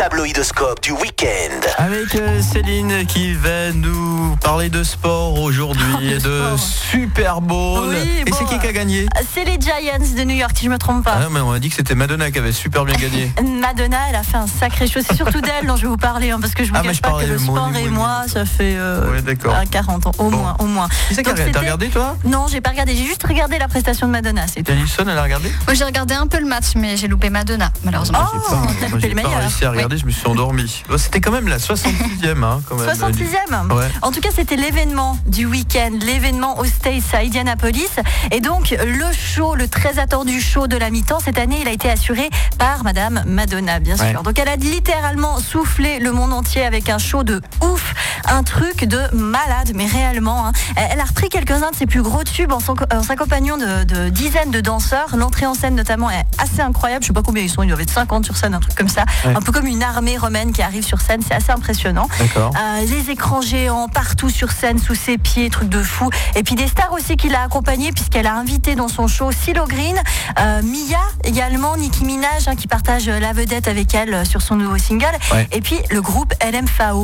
tabloïdoscope du week-end. Avec Céline qui va nous parler de sport aujourd'hui et de Super Bowl. Oui, et c'est qui a gagné? C'est les Giants de New York, si je me trompe pas. Ah non, mais on a dit que c'était Madonna qui avait super bien gagné. Madonna, elle a fait un sacré show. C'est surtout d'elle dont je vais vous parler, parce que je vous cache pas que le sport et moi, ça fait 40 ans, au moins. Tu sais t'as regardé toi? Non, j'ai pas regardé. J'ai juste regardé la prestation de Madonna. Alison, elle a regardé? Moi, j'ai regardé un peu le match, mais j'ai loupé Madonna, malheureusement. J'ai pas réussi à regarder, je me suis endormi. C'était quand même la 66e. Quand même, 66e ouais. En tout cas, c'était l'événement du week-end, l'événement aux States à Indianapolis. Et donc, le très attendu show de la mi-temps, cette année, il a été assuré par Madame Madonna, bien sûr. Donc, elle a littéralement soufflé le monde entier avec un show de ouf, un truc de malade, mais réellement. Elle a repris quelques-uns de ses plus gros tubes en s'accompagnant de dizaines de danseurs. L'entrée en scène, notamment, est assez incroyable. Je sais pas combien ils sont, ils doivent être 50 sur scène, un truc comme ça. Ouais. Un peu comme une armée romaine qui arrive sur scène, c'est assez impressionnant. Les écrans géants partout sur scène, sous ses pieds, truc de fou. Et puis des stars aussi qui l'a accompagnée, puisqu'elle a invité dans son show CeeLo Green, Mia également, Nicki Minaj qui partage la vedette avec elle sur son nouveau single. Ouais. Et puis le groupe LMFAO.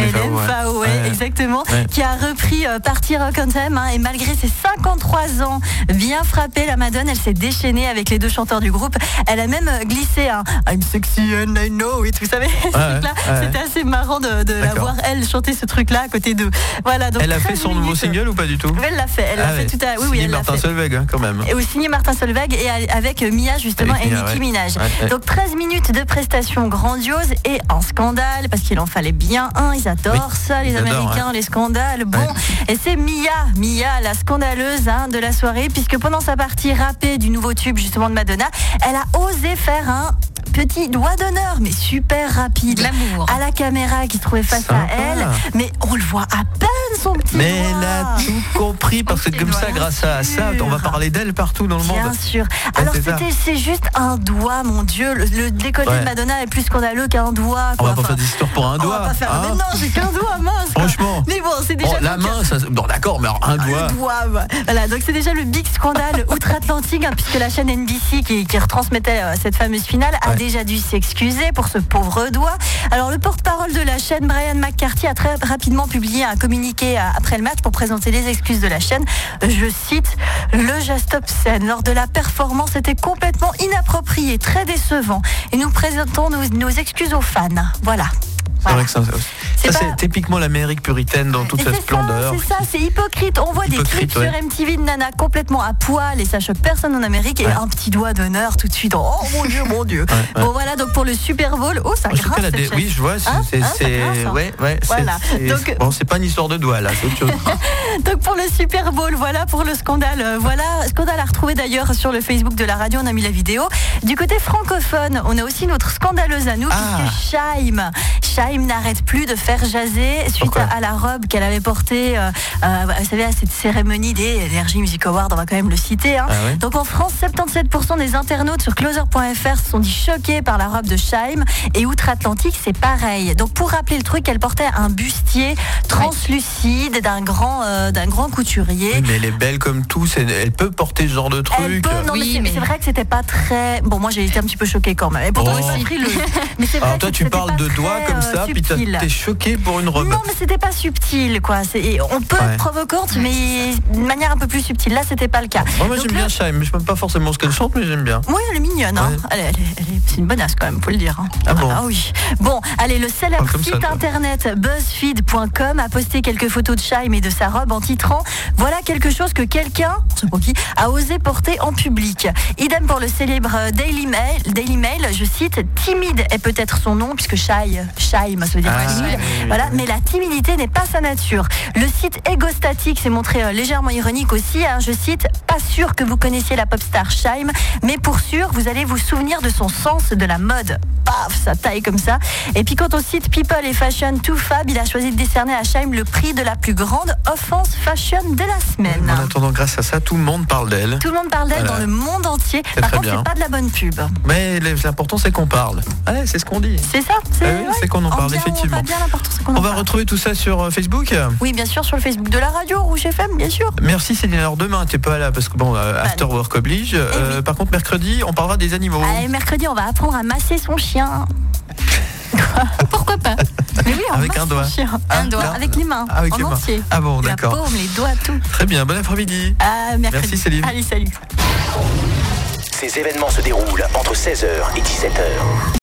LMFAO, exactement, qui a repris Party Rock Anthem. Et malgré ses 53 ans, bien frappée, la Madone, elle s'est déchaînée avec les deux chanteurs du groupe. Elle a même glissé un I'm sexy and I know it. Vous savez, ce truc-là, c'était assez marrant de la voir, elle, chanter ce truc-là à côté d'eux. Voilà, donc elle a fait son nouveau single ou pas du tout? Elle l'a fait, elle l'a fait tout à l'heure. Oui, elle l'a fait. Martin Solveig, quand même. Et signé Martin Solveig et avec Mia, justement, et Nicki Minaj. Donc 13 minutes de prestations grandioses et un scandale, parce qu'il en fallait bien un. Ils adorent ça, les Américains, les scandales. Bon, et c'est Mia, la scandaleuse de la soirée, puisque pendant sa partie rappée du nouveau tube, justement, de Madonna, elle a osé faire un petit doigt d'honneur, mais super rapide. L'amour. À la caméra qui se trouvait face à elle. Mais on le voit à peine, son petit doigt. Mais elle a tout compris, parce que comme ça, grâce à ça, on va parler d'elle partout dans le monde. Bien sûr. Alors c'est juste un doigt, mon Dieu. Le décolleté de Madonna est plus scandaleux qu'un doigt. On va pas faire d'histoire pour un doigt. On va pas faire. Mais non, j'ai qu'un doigt, mince. Franchement. Mais bon, c'est déjà. La main, ça. Bon, d'accord, mais alors un doigt. Un doigt. Voilà, donc c'est déjà le big scandale outre-Atlantique, puisque la chaîne NBC qui retransmettait cette fameuse finale a déjà dû s'excuser pour ce pauvre doigt. Alors le porte-parole de la chaîne, Brian McCarthy, a très rapidement publié un communiqué après le match pour présenter les excuses de la chaîne. Je cite: le geste obscène lors de la performance était complètement inapproprié, très décevant, et nous présentons nos excuses aux fans. Voilà. C'est vrai que ça c'est typiquement l'Amérique puritaine dans toute sa splendeur. C'est ça, c'est hypocrite. On voit des clips sur MTV de nana complètement à poil et ça choque personne en Amérique, et un petit doigt d'honneur tout de suite. Oh mon Dieu. Bon voilà, donc pour le Super Bowl, ça grince. Oui, je vois, voilà. Bon, c'est pas une histoire de doigt là, c'est autre chose. Donc pour le Super Bowl, voilà pour le scandale. Scandale à retrouver d'ailleurs sur le Facebook de la radio, on a mis la vidéo. Du côté francophone, on a aussi notre scandaleuse à nous, puisque Shaim n'arrête plus de faire jaser suite à la robe qu'elle avait portée, vous savez, à cette cérémonie des Energy Music Awards, on va quand même le citer. Donc en France, 77% des internautes sur Closer.fr se sont dit choqués par la robe de Shaim, et outre-Atlantique, c'est pareil. Donc pour rappeler le truc, elle portait un bustier translucide d'un grand couturier. Oui, mais elle est belle comme tous, elle peut porter ce genre de truc. Mais c'est vrai que c'était pas très... Bon, moi j'ai été un petit peu choquée quand même. Et pourtant, aussi pris le... Mais c'est vrai. Alors toi, tu parles de doigts comme ça, puis t'es choqué pour une robe. Non, mais c'était pas subtil, quoi. On peut être provocante, mais d'une manière un peu plus subtile. Là, c'était pas le cas. Moi, j'aime bien Shaim, mais je sais pas forcément ce qu'elle chante, mais j'aime bien. Oui, elle est mignonne. C'est une bonasse quand même, faut le dire. Ah oui. Bon, allez, le célèbre site internet BuzzFeed.com a posté quelques photos de Shaim et de sa robe en titrant: voilà quelque chose que quelqu'un, je sais pas qui, a osé porter en public. Idem pour le célèbre Daily Mail, je cite: timide est peut-être son nom, puisque Shaim, ça veut dire timide. Voilà, mais la timidité n'est pas sa nature. Le site Egostatic s'est montré légèrement ironique aussi. Je cite: pas sûr que vous connaissiez la pop star Shaim, mais pour sûr, vous allez vous souvenir de son sens de la mode. Paf, ça taille comme ça. Et puis quant au site People et Fashion Too Fab, il a choisi de décerner à Shaim le prix de la plus grande offense fashion de la semaine. En attendant, grâce à ça, tout le monde parle d'elle. Tout le monde parle d'elle dans le monde entier. Par contre, c'est pas de la bonne pub. Mais l'important, c'est qu'on parle. C'est ce qu'on dit. C'est ça. C'est qu'on en parle, effectivement. On va retrouver tout ça sur Facebook. Oui, bien sûr, sur le Facebook de la radio, Rouge FM, bien sûr. Merci Céline. Alors demain, t'es pas là parce que After Work oblige. Par contre, mercredi, on parlera des animaux. Mercredi, on va apprendre à masser son chien. Pourquoi pas? Mais oui, Avec masse un doigt. son chien. Ah, Un doigt, là. avec les mains, Avec en les mains. entier. Ah bon, La d'accord. paume, les doigts, tout. Très bien, bon après-midi. Ah, mercredi. Merci, Céline. Allez, salut. Ces événements se déroulent entre 16h et 17h.